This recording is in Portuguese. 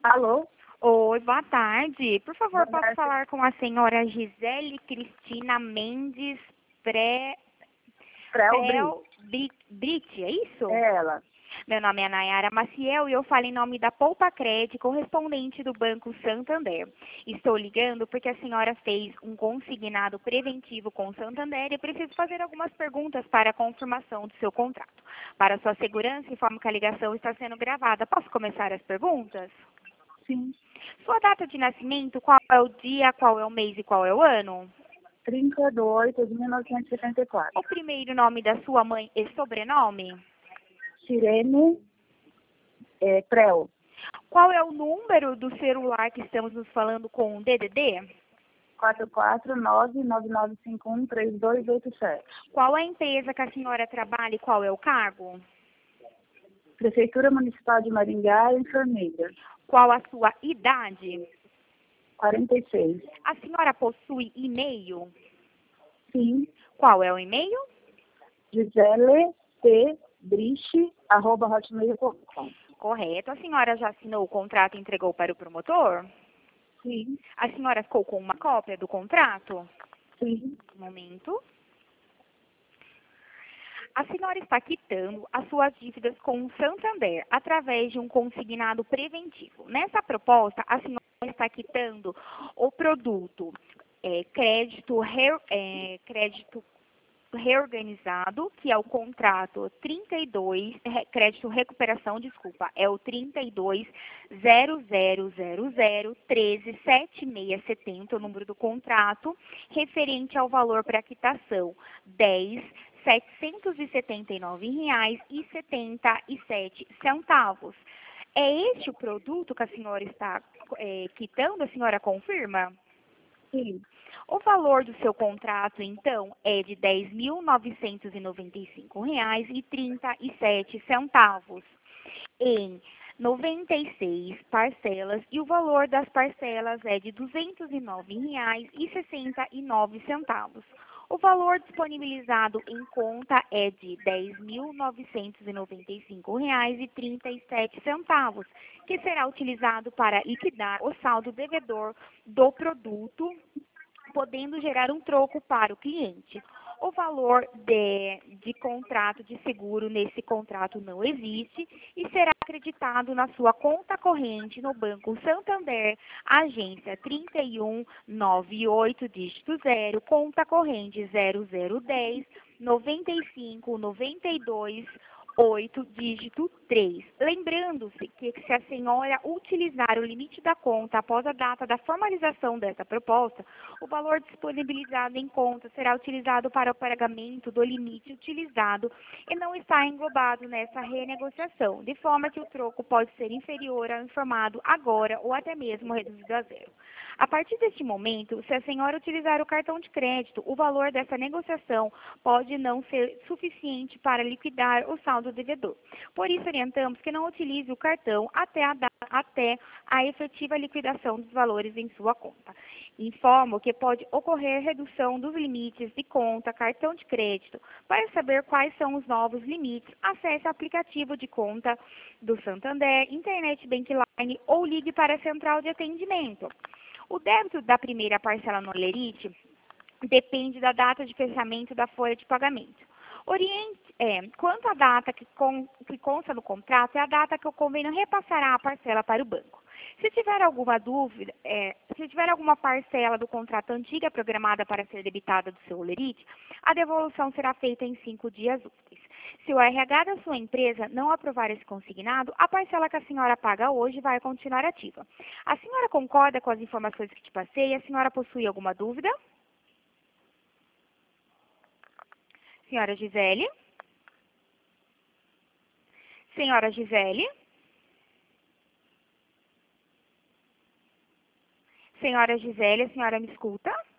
Alô? Oi, boa tarde. Por favor, Boa posso tarde. falar com a senhora Gisele Cristina Mendes Frelbri? Brite, é isso? É ela. Meu nome é Nayara Maciel e eu falo em nome da Poupa Cred, correspondente do Banco Santander. Estou ligando porque a senhora fez um consignado preventivo com o Santander e preciso fazer algumas perguntas para a confirmação do seu contrato. Para sua segurança, informo que a ligação está sendo gravada. Posso começar as perguntas? Sim. Sua data de nascimento, qual é o dia, qual é o mês e qual é o ano? 30/8/1974. O primeiro nome da sua mãe e sobrenome? Sirene Prel. Qual é o número do celular que estamos nos falando com o DDD? 449-9951-3287. Qual é a empresa que a senhora trabalha e qual é o cargo? Prefeitura Municipal de Maringá, enfermeira. Qual a sua idade? 46. A senhora possui e-mail? Sim. Qual é o e-mail? giselepbrich@hotmail.com. Correto. A senhora já assinou o contrato e entregou para o promotor? Sim. A senhora ficou com uma cópia do contrato? Sim. Um momento. A senhora está quitando as suas dívidas com o Santander através de um consignado preventivo. Nessa proposta, a senhora está quitando o produto crédito reorganizado, que é o contrato 32, crédito recuperação, desculpa, é o 32.0000137670, o número do contrato, referente ao valor para quitação 10.779,77. É este o produto que a senhora está quitando? A senhora confirma? Sim. O valor do seu contrato, então, é de R$ 10.995,37 em 96 parcelas e o valor das parcelas é de R$ 209,69. O valor disponibilizado em conta é de R$ 10.995,37, que será utilizado para liquidar o saldo devedor do produto, podendo gerar um troco para o cliente. O valor de contrato de seguro nesse contrato não existe e será acreditado na sua conta corrente no Banco Santander, agência 3198, dígito 0, conta corrente 0010 95 92 8, dígito 3. Lembrando-se que se a senhora utilizar o limite da conta após a data da formalização dessa proposta, o valor disponibilizado em conta será utilizado para o pagamento do limite utilizado e não está englobado nessa renegociação, de forma que o troco pode ser inferior ao informado agora ou até mesmo reduzido a zero. A partir deste momento, se a senhora utilizar o cartão de crédito, o valor dessa negociação pode não ser suficiente para liquidar o saldo devedor. Por isso, orientamos que não utilize o cartão até a efetiva liquidação dos valores em sua conta. Informo que pode ocorrer redução dos limites de conta, cartão de crédito. Para saber quais são os novos limites, acesse o aplicativo de conta do Santander, Internet Bankline ou ligue para a central de atendimento. O débito da primeira parcela no Lerite depende da data de fechamento da folha de pagamento. Quanto à data que consta no contrato, é a data que o convênio repassará a parcela para o banco. Se tiver alguma dúvida, se tiver alguma parcela do contrato antiga programada para ser debitada do seu Lerite, a devolução será feita em 5 dias úteis. Se o RH da sua empresa não aprovar esse consignado, a parcela que a senhora paga hoje vai continuar ativa. A senhora concorda com as informações que te passei? A senhora possui alguma dúvida? Senhora Gisele? Senhora Gisele? Senhora Gisele, a senhora me escuta?